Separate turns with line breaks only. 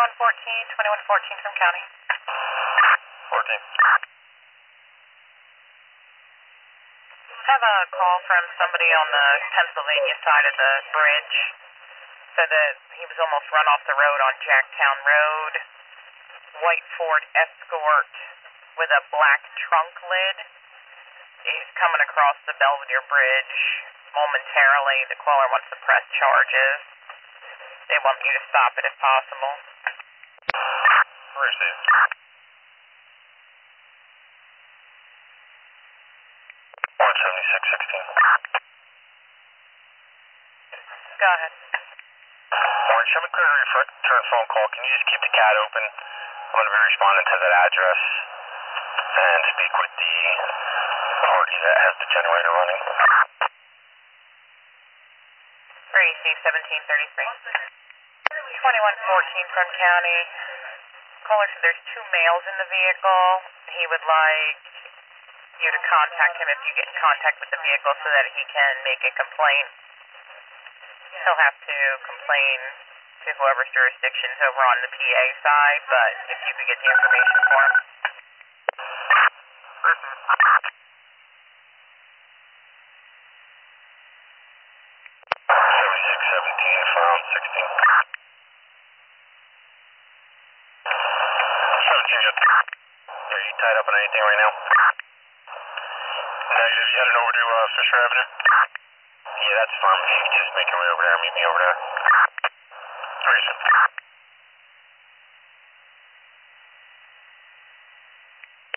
2114 from county.
14.
I have a call from somebody on the Pennsylvania side of the bridge. Said that he was almost run off the road on Jacktown Road. White Ford Escort with a black trunk lid. He's coming across the Belvedere Bridge momentarily. The caller wants to press charges. They want you to stop it if possible.
Received. 17616.
Go ahead.
Orange, I'm clear to return phone call. Can you just keep the CAD open? I'm going to be responding to that address and speak with the party that has the generator running.
3C 1733. 2114 from county. Caller said there's two males in the vehicle. He would like you to contact him if you get in contact with the vehicle so that he can make a complaint. He'll have to complain to whoever's jurisdiction is over on the PA side, but if you could get the information for him.
7617 from 16. 17, are you tied up on anything right now? Negative, you heading over to Fisher Avenue? Yeah, that's fine. If you could just make your way over there, meet me over there. Reason.